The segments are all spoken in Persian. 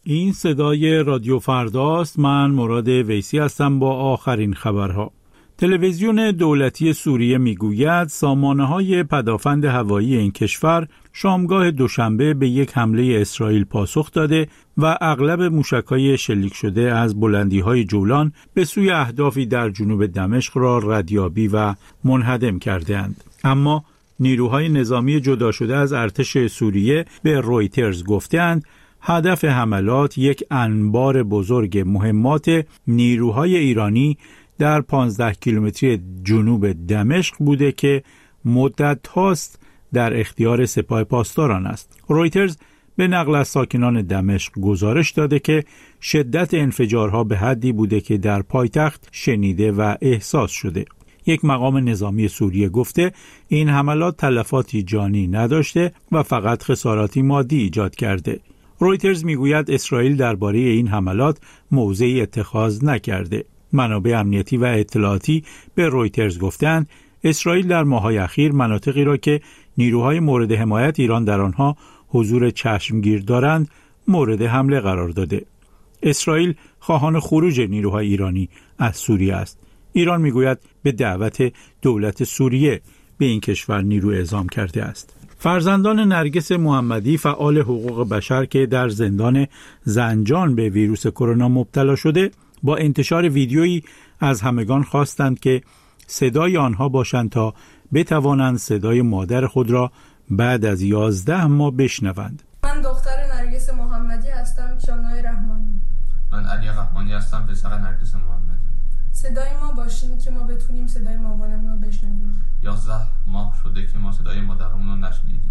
این صدای رادیو فرداست. من مراد ویسی هستم با آخرین خبرها. تلویزیون دولتی سوریه میگوید سامانه‌های پدافند هوایی این کشور شامگاه دوشنبه به یک حمله اسرائیل پاسخ داده و اغلب موشک‌های شلیک شده از بلندی‌های جولان به سوی اهدافی در جنوب دمشق را ردیابی و منهدم کرده‌اند. اما نیروهای نظامی جدا شده از ارتش سوریه به رویترز گفتند هدف حملات یک انبار بزرگ مهمات نیروهای ایرانی در 15 کیلومتری جنوب دمشق بوده که مدت هاست در اختیار سپاه پاسداران است. رویترز به نقل از ساکنان دمشق گزارش داده که شدت انفجارها به حدی بوده که در پایتخت شنیده و احساس شده. یک مقام نظامی سوریه گفته این حملات تلفاتی جانی نداشته و فقط خساراتی مادی ایجاد کرده. رویترز میگوید اسرائیل درباره این حملات موضعی اتخاذ نکرده. منابع امنیتی و اطلاعاتی به رویترز گفتند اسرائیل در ماه‌های اخیر مناطقی را که نیروهای مورد حمایت ایران در آنها حضور چشمگیر دارند مورد حمله قرار داده. اسرائیل خواهان خروج نیروهای ایرانی از سوریه است. ایران میگوید به دعوت دولت سوریه به این کشور نیرو اعزام کرده است. فرزندان نرگس محمدی فعال حقوق بشر که در زندان زنجان به ویروس کرونا مبتلا شده با انتشار ویدیویی از همگان خواستند که صدای آنها باشند تا بتوانند صدای مادر خود را بعد از 11 ماه بشنوند. من دختر نرگس محمدی هستم، شانای رحمانی. من علی رحمانی هستم، پسر نرگس محمدی. صدای ما باشین که ما بتونیم صدای مامانمون رو بشنویم. 11 ماه شده که ما صدای مادرمون رو نشنیدیم.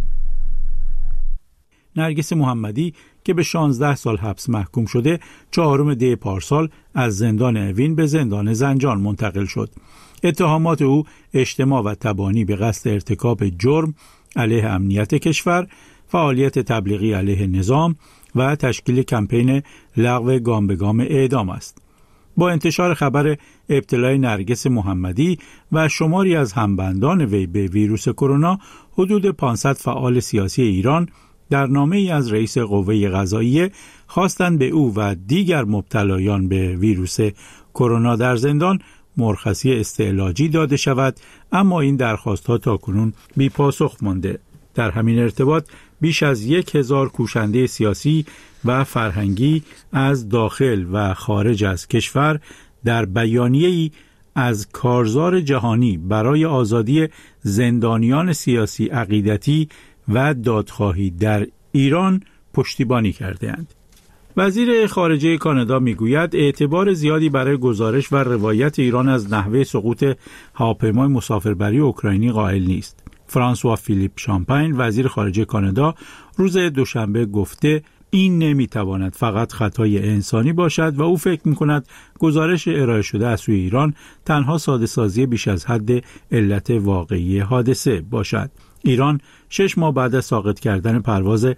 نرگس محمدی که به 16 سال حبس محکوم شده 4 دی پارسال از زندان اوین به زندان زنجان منتقل شد. اتهامات او اجتماع و تبانی به قصد ارتکاب جرم علیه امنیت کشور، فعالیت تبلیغی علیه نظام و تشکیل کمپین لغو گام به گام اعدام است. با انتشار خبر ابتلای نرگس محمدی و شماری از همبندان وی به ویروس کرونا، حدود 500 فعال سیاسی ایران در نامه‌ای از رئیس قوه قضاییه خواستند به او و دیگر مبتلایان به ویروس کرونا در زندان مرخصی استعلاجی داده شود، اما این درخواست‌ها تاکنون بی پاسخ مانده. در همین ارتباط بیش از 1000 کوشنده سیاسی و فرهنگی از داخل و خارج از کشور در بیانیه‌ای از کارزار جهانی برای آزادی زندانیان سیاسی، عقیدتی و دادخواهی در ایران پشتیبانی کرده‌اند. وزیر خارجه کانادا میگوید اعتبار زیادی برای گزارش و روایت ایران از نحوه سقوط هواپیمای مسافربری اوکراینی قائل نیست. فرانسوا فیلیپ شامپاین وزیر خارجه کانادا روز دوشنبه گفته این نمیتواند فقط خطای انسانی باشد و او فکر میکند گزارش ارائه شده از سوی ایران تنها ساده سازی بیش از حد علت واقعی حادثه باشد. ایران 6 ماه بعد از ساقط کردن پرواز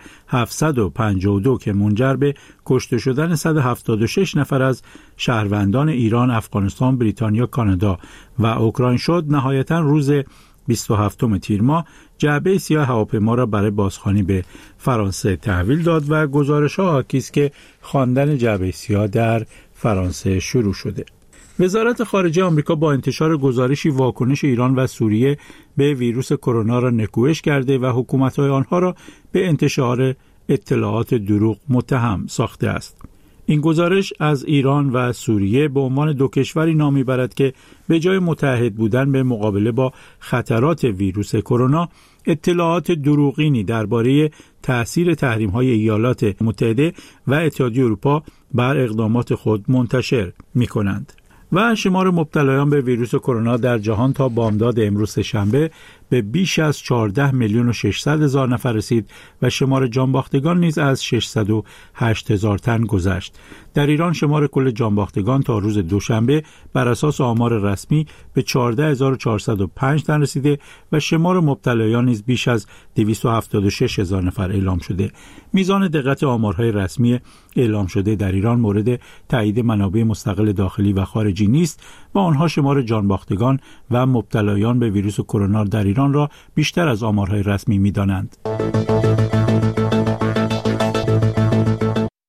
752 که منجر به کشته شدن 176 نفر از شهروندان ایران، افغانستان، بریتانیا، کانادا و اوکراین شد، نهایتاً روز 27 تیر ماه جعبه سیاه هواپیما را برای بازخوانی به فرانسه تحویل داد و گزارش‌ها حاکی است که خواندن جعبه سیاه در فرانسه شروع شده. وزارت خارجه آمریکا با انتشار گزارشی واکنش ایران و سوریه به ویروس کرونا را نکوهش کرده و حکومت‌های آنها را به انتشار اطلاعات دروغ متهم ساخته است. این گزارش از ایران و سوریه به عنوان دو کشوری نام میبرد که به جای متحد بودن به مقابله با خطرات ویروس کرونا، اطلاعات دروغینی درباره تأثیر تحریم‌های ایالات متحده و اتحادیه اروپا بر اقدامات خود منتشر می‌کنند. و شمار مبتلایان به ویروس کرونا در جهان تا بامداد امروز شنبه به بیش از 14,600,000 نفر رسید و شمار جانباختگان نیز از 608,000 تن گذشت. در ایران شمار کل جانباختگان تا روز دوشنبه بر اساس آمار رسمی به 14,405 تن رسیده و شمار مبتلایان نیز بیش از 276,000 نفر اعلام شده. میزان دقت آمارهای رسمی اعلام شده در ایران مورد تایید منابع مستقل داخلی و خارجی نیست و آنها شمار جانباختگان و مبتلایان به ویروس کرونا در ایران را بیشتر از آمارهای رسمی می‌دانند.